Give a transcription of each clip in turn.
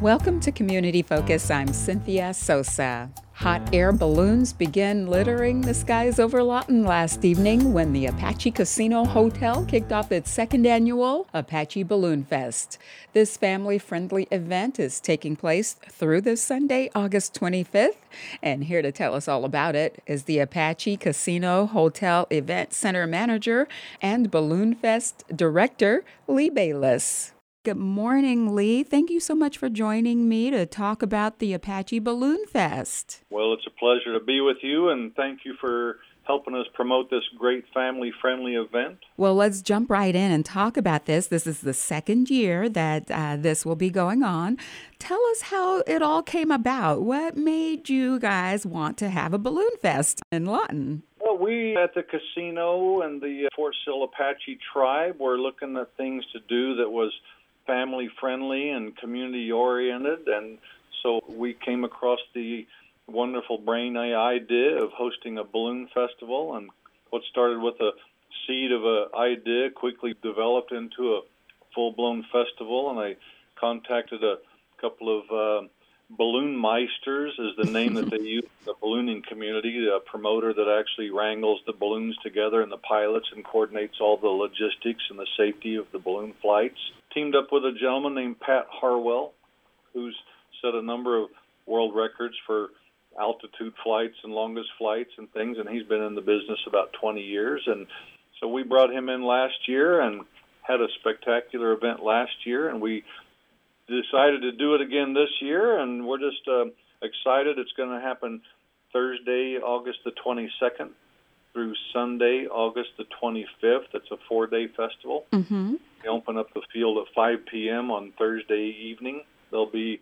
Welcome to Community Focus. I'm Cynthia Sosa. Hot air balloons began littering the skies over Lawton last evening when the Apache Casino Hotel kicked off its second annual Apache Balloon Fest. This family-friendly event is taking place through this Sunday, August 25th. And here to tell us all about it is the Apache Casino Hotel Event Center Manager and Balloon Fest Director, Lee Bayless. Good morning, Lee. Thank you so much for joining me to talk about the Apache Balloon Fest. Well, it's a pleasure to be with you, and thank you for helping us promote this great family-friendly event. Well, let's jump right in and talk about this. This is the second year that this will be going on. Tell us how it all came about. What made you guys want to have a balloon fest in Lawton? Well, we at the casino and the Fort Sill Apache tribe were looking at things to do that was family-friendly and community-oriented, and so we came across the wonderful brain idea of hosting a balloon festival. And what started with a seed of an idea quickly developed into a full-blown festival, and I contacted a couple of balloon meisters is the name that they use in the ballooning community, a promoter that actually wrangles the balloons together and the pilots and coordinates all the logistics and the safety of the balloon flights. Teamed up with a gentleman named Pat Harwell, who's set a number of world records for altitude flights and longest flights and things, and he's been in the business about 20 years. And so we brought him in last year and had a spectacular event last year, and we decided to do it again this year, and we're just excited. It's going to happen Thursday, August the 22nd through Sunday, August the 25th. It's a 4-day festival. Mm-hmm. We open up the field at 5 p.m. on Thursday evening. There'll be,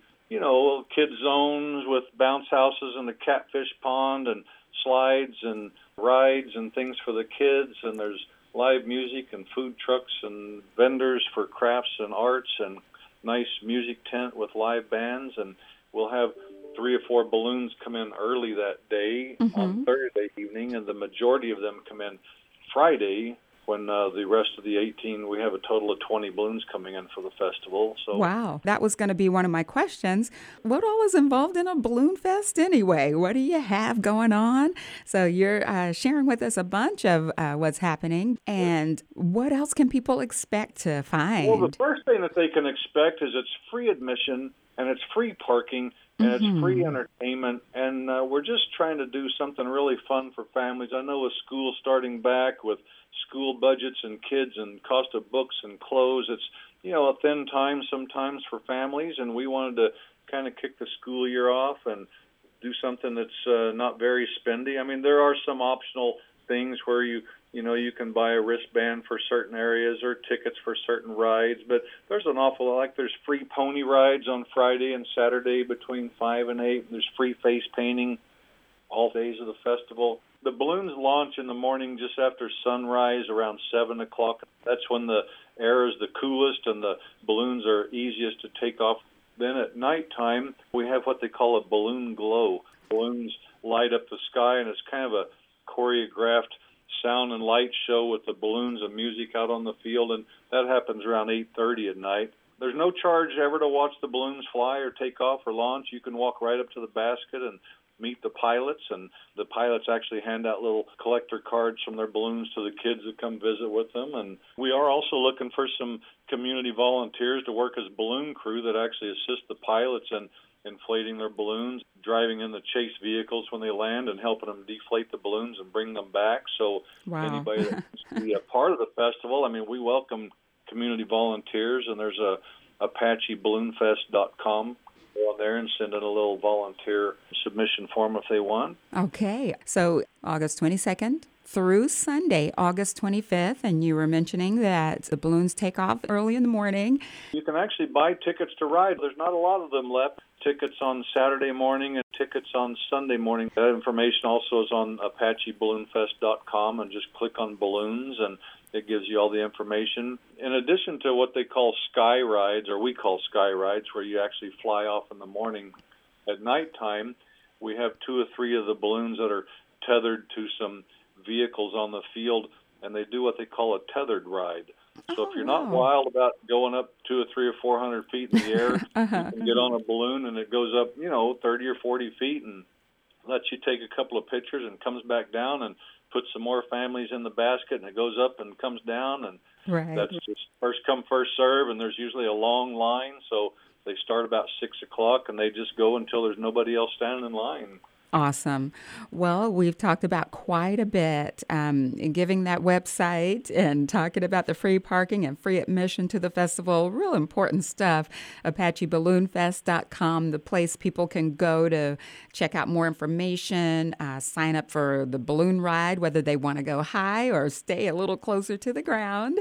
kid zones with bounce houses and a catfish pond and slides and rides and things for the kids, and there's live music and food trucks and vendors for crafts and arts and nice music tent with live bands, and we'll have 3 or 4 balloons come in early that day on Thursday evening, and the majority of them come in Friday when the rest of the 18, we have a total of 20 balloons coming in for the festival. So, wow, that was going to be one of my questions. What all is involved in a balloon fest anyway? What do you have going on? So you're sharing with us a bunch of what's happening, and what else can people expect to find? Well, the first thing that they can expect is it's free admission, and it's free parking, and it's free entertainment, and we're just trying to do something really fun for families. I know with school starting back, with school budgets and kids and cost of books and clothes, it's, a thin time sometimes for families, and we wanted to kind of kick the school year off and do something that's not very spendy. I mean, there are some optional things where you can buy a wristband for certain areas or tickets for certain rides, but there's an awful lot. Like there's free pony rides on Friday and Saturday between 5 and 8. There's free face painting all days of the festival. The balloons launch in the morning just after sunrise around 7 o'clock. That's when the air is the coolest and the balloons are easiest to take off. Then at nighttime, we have what they call a balloon glow. Balloons light up the sky, and it's kind of a choreographed sound and light show with the balloons and music out on the field, and that happens around 8:30 at night. There's no charge ever to watch the balloons fly or take off or launch. You can walk right up to the basket and meet the pilots, and the pilots actually hand out little collector cards from their balloons to the kids that come visit with them. And we are also looking for some community volunteers to work as balloon crew that actually assist the pilots in inflating their balloons, driving in the chase vehicles when they land, and helping them deflate the balloons and bring them back. So anybody that wants to be a part of the festival, I mean, we welcome community volunteers, and there's a ApacheBalloonFest.com. Go on there and send in a little volunteer submission form if they want. Okay, so August 22nd through Sunday, August 25th, and you were mentioning that the balloons take off early in the morning. You can actually buy tickets to ride. There's not a lot of them left. Tickets on Saturday morning and tickets on Sunday morning. That information also is on ApacheBalloonFest.com, and just click on balloons, and it gives you all the information. In addition to what they call sky rides, or we call sky rides, where you actually fly off in the morning, at nighttime, we have 2 or 3 of the balloons that are tethered to some vehicles on the field, and they do what they call a tethered ride. So if Oh, you're not wow. wild about going up 200 or 300 or 400 feet in the air, you can get on a balloon and it goes up, 30 or 40 feet and lets you take a couple of pictures and comes back down and puts some more families in the basket, and it goes up and comes down, and Right. that's just first come, first serve, and there's usually a long line, so they start about 6 o'clock, and they just go until there's nobody else standing in line. Awesome. Well, we've talked about quite a bit in giving that website and talking about the free parking and free admission to the festival. Real important stuff. ApacheBalloonFest.com, the place people can go to check out more information, sign up for the balloon ride, whether they want to go high or stay a little closer to the ground.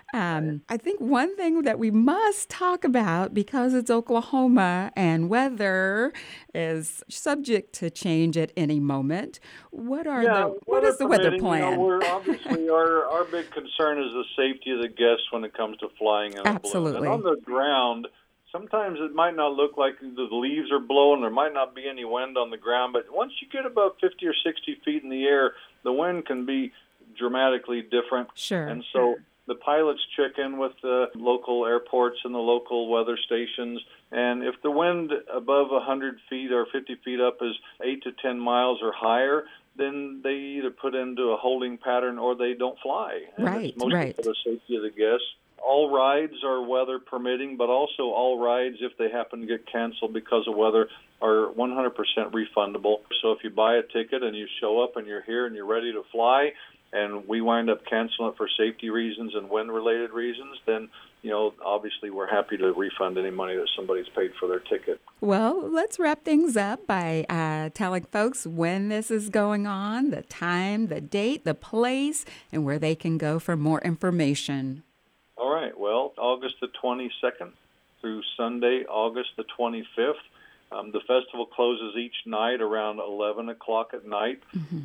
I think one thing that we must talk about, because it's Oklahoma and weather is subject to change at any moment. Yeah, What weather is the weather permitting, plan? we're obviously our big concern is the safety of the guests when it comes to flying in a balloon. And on Absolutely. the ground, sometimes it might not look like the leaves are blowing. There might not be any wind on the ground, but once you get above 50 or 60 feet in the air, the wind can be dramatically different. Sure. And so the pilots check in with the local airports and the local weather stations. And if the wind above 100 feet or 50 feet up is 8 to 10 miles or higher, then they either put into a holding pattern or they don't fly. And Right, it's mostly right. for the safety of the guests. All rides are weather permitting, but also all rides, if they happen to get canceled because of weather, are 100% refundable. So if you buy a ticket and you show up and you're here and you're ready to fly, and we wind up canceling it for safety reasons and wind-related reasons, then, obviously we're happy to refund any money that somebody's paid for their ticket. Well, let's wrap things up by telling folks when this is going on, the time, the date, the place, and where they can go for more information. All right. Well, August the 22nd through Sunday, August the 25th. The festival closes each night around 11 o'clock at night.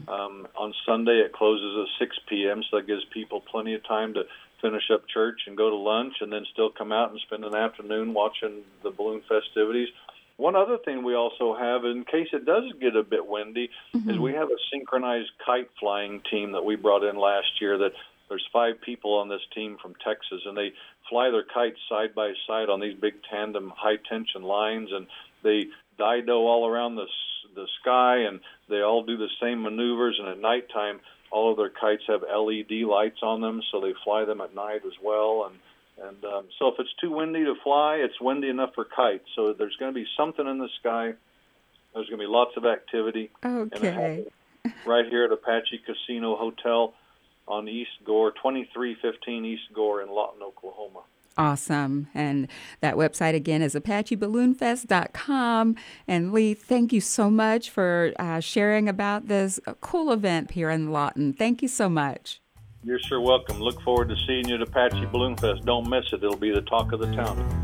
On Sunday, it closes at 6 p.m., so that gives people plenty of time to finish up church and go to lunch and then still come out and spend an afternoon watching the balloon festivities. One other thing we also have, in case it does get a bit windy, is we have a synchronized kite flying team that we brought in last year. That there's 5 people on this team from Texas, and they fly their kites side by side on these big tandem high-tension lines, and they dido all around the sky, and they all do the same maneuvers, and at nighttime, all of their kites have LED lights on them, so they fly them at night as well. And so if it's too windy to fly, it's windy enough for kites. So there's going to be something in the sky. There's going to be lots of activity. Okay. And right here at Apache Casino Hotel on East Gore, 2315 East Gore in Lawton, Oklahoma. Awesome. And that website again is ApacheBalloonFest.com. And Lee, thank you so much for sharing about this cool event here in Lawton. Thank you so much. You're sure welcome. Look forward to seeing you at Apache Balloon Fest. Don't miss it. It'll be the talk of the town.